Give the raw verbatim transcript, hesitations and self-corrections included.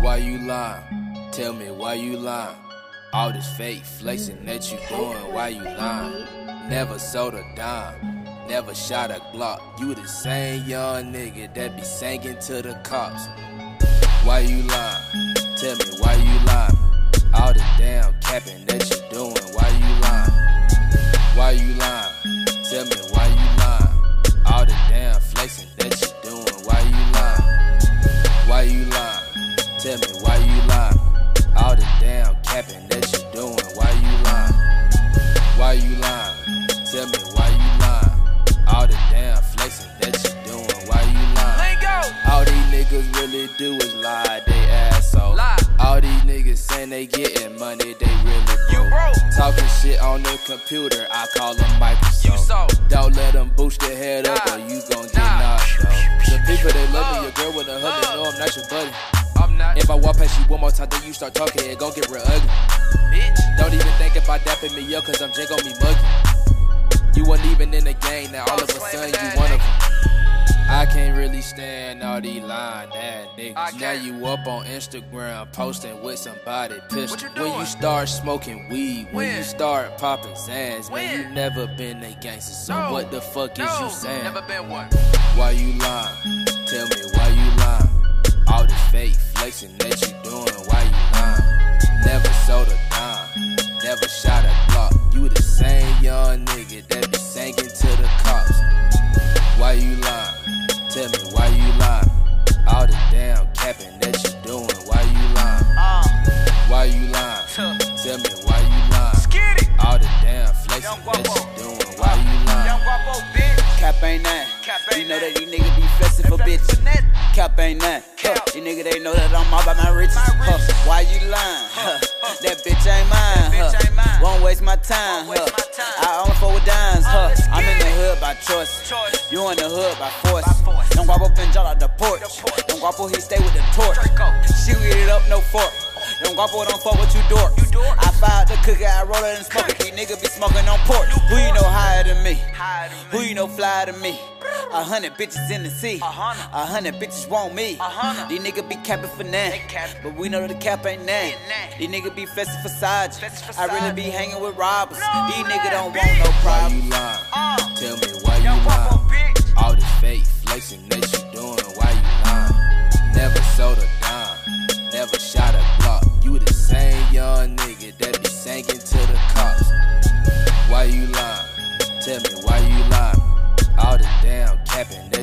Why you lying? Tell me why you lying? All this fake flexing that you doing, why you lying? Never sold a dime, never shot a Glock. You the same young nigga that be singing to the cops. Why you lying? Tell me why you lying? All the damn capping that you doing, why you lying? Why you lying? Tell me why you lying? All the damn flexing that you doing, why you lying? Why you lying? Tell me why you lying? All the damn capping that you doing, why you lying? Why you lying? Tell me why you lying? All the damn flexing that you doing, why you lying? Let go. All these niggas really do is lie, they asshole. Lie. All these niggas saying they getting money, they really broke. You broke. Talking shit on the computer, I call them Microsoft. You so. Don't let them boost your head up Nah. or you gon' get Nah. knocked out. The people they love me, Uh. your girl with a hug, they Uh. know I'm not your buddy. I'm not. If I walk past you one more time, then you start talking, it gon' get real ugly. Bitch. Don't even think about dapping me up, cause I'm J gon' be muggy. You wasn't even in the game, now all of a sudden you one of them. I can't really stand all these lying ass I niggas. can't. Now you up on Instagram posting with somebody pissed. What you When doing? you start smoking weed, when, When? you start popping Zans, man, When? you never been a gangster. So No. what the fuck is No. you saying? Never been one. Why you lying? Tell me why you lying? All this fake flexing that you doing, why you lying? Never sold a dime, never shot a Glock. You the same young nigga that be singing to the cops. Why you lying? Tell me why you lying? All the damn capping that you doing, why you lying? Uh. Why you lying? Tuh. Tell me why you lying? Skid it. All the damn flexing Young that Guapo. you doing, why you lying? Young Guapo, bitch. Cap ain't none. Cap ain't You know none. that these niggas be flexing for bitches. Finesse. Cap ain't none. Huh. Cap. These niggas they know that I'm all about my riches. My Huh. riches. Why you lying? Huh. That bitch ain't mine. That bitch huh. ain't mine. Won't waste my time. Won't waste huh. my time. I only fuck with dimes. Uh, Huh. let's I'm get in the it. hood by choice. Choice. You in the hood by force. By force. Don't guapo fin jump out the porch. The porch. Don't guapo he stay with the torch. Draco. Shoot it up, no fork. Don't guapo don't fuck with you dork. You dork. I fired the cookie, I roll it and smoke it. These niggas be smoking on porch. Who you know higher than me? Hide Who you know flyer than me? A hundred bitches in the sea. A hundred. A hundred bitches want me. A hundred. These niggas be capping for none. They capping. But we know that the cap ain't none. Ain't none. These niggas be flexing for side. Flexing for I really side. be hanging with robbers. No, These man, niggas don't bitch. want no Why problems. you lying? Uh. Tell me why you Young Guapo, lying? bitch. All this fake flexing that you doing, why you lying? Never sold a dime, never shot a Glock. You the same young nigga that be singing to the cops. Why you lying? Tell me why you lying? All the damn capping that